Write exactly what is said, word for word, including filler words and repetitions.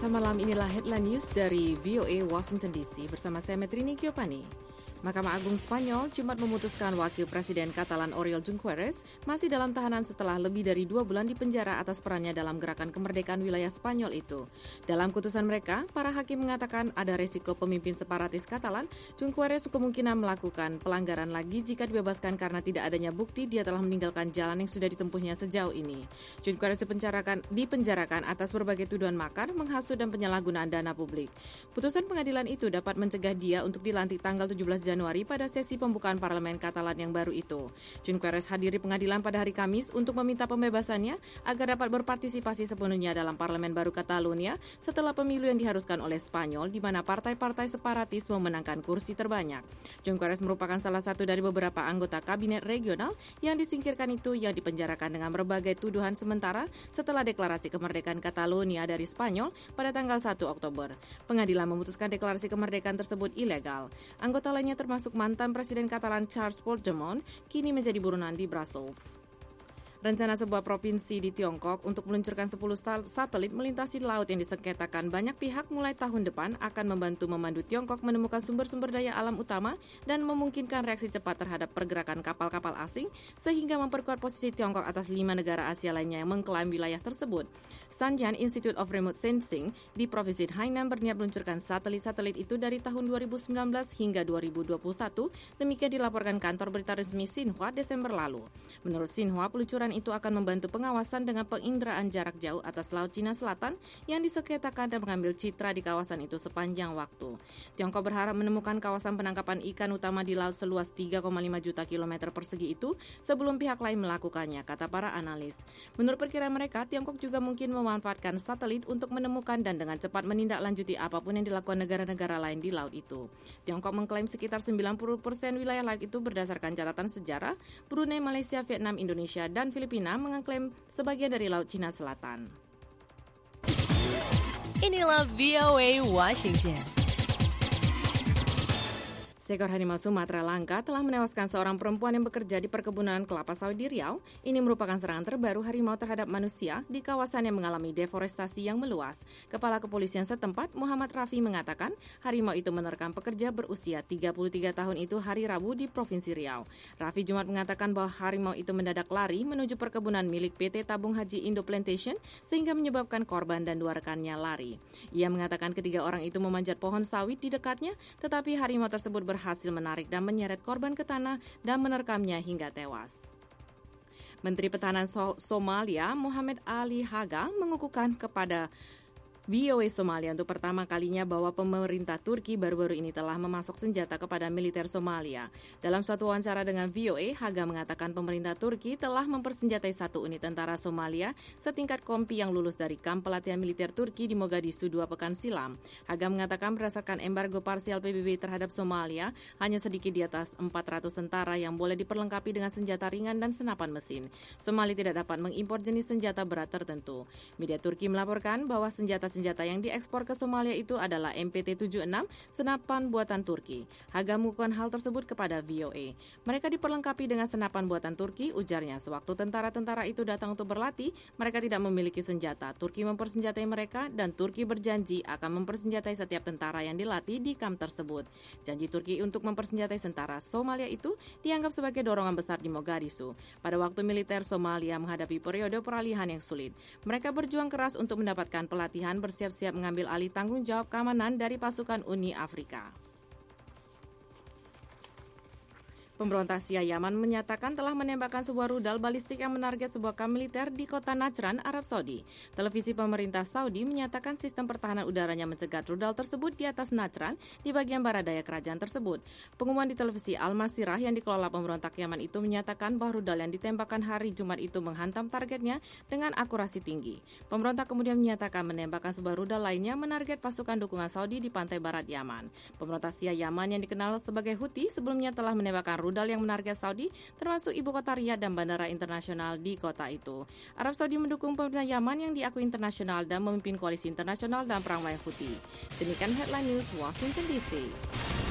Selasa malam inilah headline news dari V O A Washington D C bersama saya Metrini Giovanni. Mahkamah Agung Spanyol Jumat memutuskan Wakil Presiden Katalan Oriol Junqueras masih dalam tahanan setelah lebih dari dua bulan di penjara atas perannya dalam gerakan kemerdekaan wilayah Spanyol itu. Dalam keputusan mereka, para hakim mengatakan ada resiko pemimpin separatis Katalan, Junqueras kemungkinan melakukan pelanggaran lagi jika dibebaskan karena tidak adanya bukti dia telah meninggalkan jalan yang sudah ditempuhnya sejauh ini. Junqueras dipenjarakan, dipenjarakan atas berbagai tuduhan makar, menghasut dan penyalahgunaan dana publik. Putusan pengadilan itu dapat mencegah dia untuk dilantik tanggal tujuh belas Januari pada sesi pembukaan parlemen Katalan yang baru itu. Junqueras hadiri pengadilan pada hari Kamis untuk meminta pembebasannya agar dapat berpartisipasi sepenuhnya dalam parlemen baru Catalunya setelah pemilu yang diharuskan oleh Spanyol di mana partai-partai separatis memenangkan kursi terbanyak. Junqueras merupakan salah satu dari beberapa anggota kabinet regional yang disingkirkan itu yang dipenjarakan dengan berbagai tuduhan sementara setelah deklarasi kemerdekaan Catalunya dari Spanyol pada tanggal satu Oktober. Pengadilan memutuskan deklarasi kemerdekaan tersebut ilegal. Anggota lainnya termasuk mantan Presiden Katalan Carles Puigdemont, kini menjadi buronan di Brussels. Rencana sebuah provinsi di Tiongkok untuk meluncurkan sepuluh satelit melintasi laut yang disengketakan banyak pihak mulai tahun depan akan membantu memandu Tiongkok menemukan sumber-sumber daya alam utama dan memungkinkan reaksi cepat terhadap pergerakan kapal-kapal asing sehingga memperkuat posisi Tiongkok atas lima negara Asia lainnya yang mengklaim wilayah tersebut. Sanjian Institute of Remote Sensing di Provinsi Hainan berniat meluncurkan satelit-satelit itu dari tahun dua ribu sembilan belas hingga dua ribu dua puluh satu, demikian dilaporkan kantor berita resmi Xinhua Desember lalu. Menurut Xinhua, peluncuran itu akan membantu pengawasan dengan penginderaan jarak jauh atas Laut Cina Selatan yang disengketakan dan mengambil citra di kawasan itu sepanjang waktu. Tiongkok berharap menemukan kawasan penangkapan ikan utama di laut seluas tiga koma lima juta kilometer persegi itu sebelum pihak lain melakukannya, kata para analis. Menurut perkiraan mereka, Tiongkok juga mungkin memanfaatkan satelit untuk menemukan dan dengan cepat menindaklanjuti apapun yang dilakukan negara-negara lain di laut itu. Tiongkok mengklaim sekitar sembilan puluh persen wilayah laut itu berdasarkan catatan sejarah. Brunei, Malaysia, Vietnam, Indonesia, dan Filipina mengklaim sebagian dari Laut Cina Selatan. Inilah V O A Washington. Seekor harimau Sumatera langka telah menewaskan seorang perempuan yang bekerja di perkebunan kelapa sawit di Riau. Ini merupakan serangan terbaru harimau terhadap manusia di kawasan yang mengalami deforestasi yang meluas. Kepala Kepolisian setempat, Muhammad Rafi, mengatakan harimau itu menerkam pekerja berusia tiga puluh tiga tahun itu hari Rabu di Provinsi Riau. Rafi Jumat mengatakan bahwa harimau itu mendadak lari menuju perkebunan milik P T Tabung Haji Indo Plantation sehingga menyebabkan korban dan dua rekannya lari. Ia mengatakan ketiga orang itu memanjat pohon sawit di dekatnya, tetapi harimau tersebut ber berhasil menarik dan menyeret korban ke tanah dan menerkamnya hingga tewas. Menteri Pertahanan so- Somalia, Mohamed Ali Haga, mengukuhkan kepada V O A Somalia untuk pertama kalinya bahwa pemerintah Turki baru-baru ini telah memasok senjata kepada militer Somalia. Dalam suatu wawancara dengan V O A, Haga mengatakan pemerintah Turki telah mempersenjatai satu unit tentara Somalia setingkat kompi yang lulus dari kamp pelatihan militer Turki di Mogadishu dua pekan silam. Haga mengatakan berdasarkan embargo parsial P B B terhadap Somalia, hanya sedikit di atas empat ratus tentara yang boleh diperlengkapi dengan senjata ringan dan senapan mesin. Somalia tidak dapat mengimpor jenis senjata berat tertentu. Media Turki melaporkan bahwa senjata Senjata yang diekspor ke Somalia itu adalah M P T tujuh puluh enam, senapan buatan Turki. Haga mengukuhkan hal tersebut kepada V O A. Mereka diperlengkapi dengan senapan buatan Turki, ujarnya. Sewaktu tentara-tentara itu datang untuk berlatih, mereka tidak memiliki senjata. Turki mempersenjatai mereka dan Turki berjanji akan mempersenjatai setiap tentara yang dilatih di kamp tersebut. Janji Turki untuk mempersenjatai tentara Somalia itu dianggap sebagai dorongan besar di Mogadishu. Pada waktu militer Somalia menghadapi periode peralihan yang sulit, mereka berjuang keras untuk mendapatkan pelatihan bersiap-siap mengambil alih tanggung jawab keamanan dari pasukan Uni Afrika. Pemberontak Syiah Yaman menyatakan telah menembakkan sebuah rudal balistik yang menarget sebuah kamp militer di kota Najran, Arab Saudi. Televisi pemerintah Saudi menyatakan sistem pertahanan udaranya mencegat rudal tersebut di atas Najran di bagian barat daya kerajaan tersebut. Pengumuman di televisi Al-Masirah yang dikelola pemberontak Yaman itu menyatakan bahwa rudal yang ditembakkan hari Jumat itu menghantam targetnya dengan akurasi tinggi. Pemberontak kemudian menyatakan menembakkan sebuah rudal lainnya menarget pasukan dukungan Saudi di pantai barat Yaman. Pemberontak Syiah Yaman yang dikenal sebagai Houthi sebelumnya telah menembakkan rudal yang menarget Saudi, termasuk ibu kota Riyadh dan bandara internasional di kota itu. Arab Saudi mendukung pemerintah Yaman yang diakui internasional dan memimpin koalisi internasional dalam perang melawan Houthi. Demikian headline news Washington D C.